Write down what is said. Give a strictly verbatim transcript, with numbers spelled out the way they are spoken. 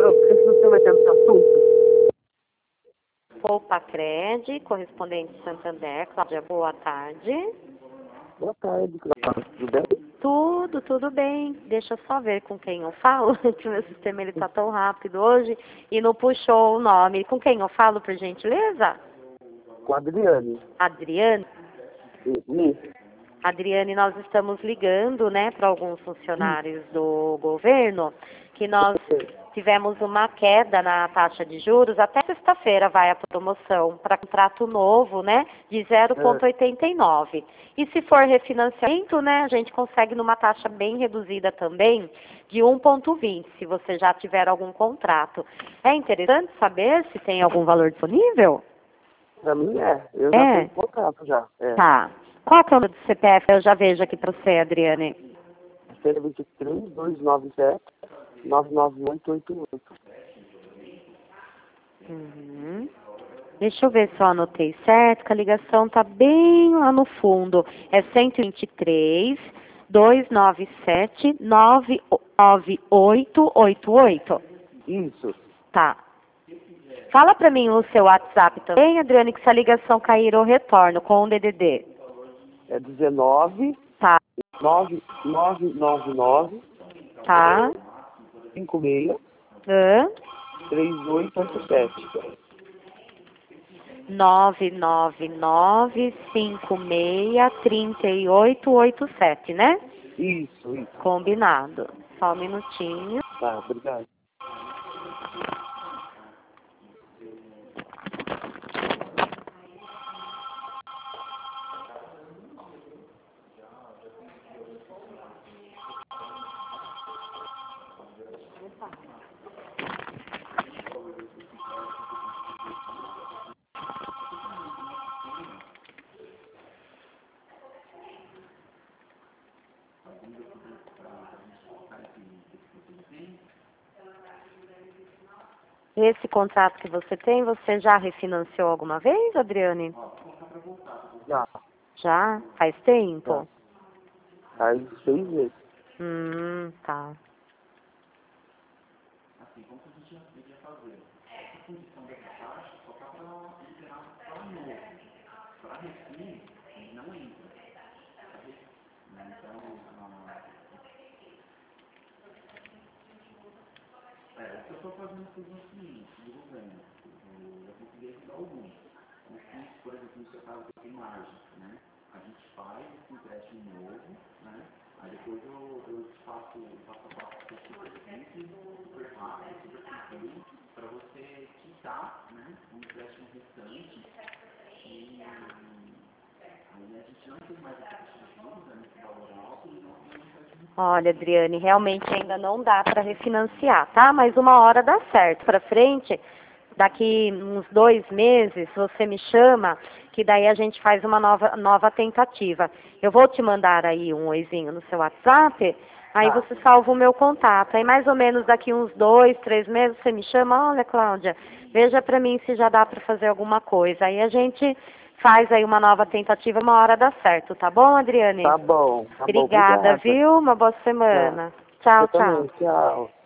preciso ter uma tempo de assunto. Poupa Cred, correspondente Santander. Cláudia, boa tarde. Boa tarde, Cláudia. Tudo bem? Tudo, tudo bem. Deixa eu só ver com quem eu falo, que o meu sistema ele tá tão rápido hoje e não puxou o nome. Com quem eu falo, por gentileza? Com a Adriane. Adriane? Me. Adriane, nós estamos ligando, né, para alguns funcionários do governo, que nós tivemos uma queda na taxa de juros. Até sexta-feira vai a promoção para contrato novo, né, de zero vírgula oitenta e nove. E se for refinanciamento, né, a gente consegue numa taxa bem reduzida também, de um vírgula vinte, se você já tiver algum contrato. É interessante saber se tem algum valor disponível? Pra mim é. Eu já É. tenho contrato já. É. Tá. Qual que é o número do C P F? Eu já vejo aqui para você, Adriane. zero vinte e três, dois nove sete, nove nove oito oito oito. Uhum. Deixa eu ver se eu anotei certo, que a ligação tá bem lá no fundo. É cento e vinte e três, dois nove sete, nove nove oito oito oito. Isso. Tá. Fala pra mim o seu WhatsApp também, Adriane, que se a ligação cair eu retorno com o D D D. É dezenove, Tá. nove nove nove nove, Tá. cinco seis, Hã? três oito oito sete. nove nove nove, cinco seis, três oito oito sete, né? Isso, isso. Combinado. Só um minutinho. Tá, obrigado. Esse contrato que você tem, você já refinanciou alguma vez, Adriane? Já. Já? Faz tempo? Faz seis meses. Hum, tá. Olha, Adriane, realmente ainda não dá para refinanciar, tá? Mas uma hora dá certo. Para frente, daqui uns dois meses, você me chama, que daí a gente faz uma nova, nova tentativa. Eu vou te mandar aí um oizinho no seu WhatsApp, aí Ah. você salva o meu contato. Aí mais ou menos daqui uns dois, três meses, você me chama, olha, Cláudia, veja para mim se já dá para fazer alguma coisa. Aí a gente faz aí uma nova tentativa, uma hora dá certo, tá bom, Adriane? Tá bom, tá bom. Obrigada, Obrigada. viu? Uma boa semana. Tchau, Eu tchau. também, tchau.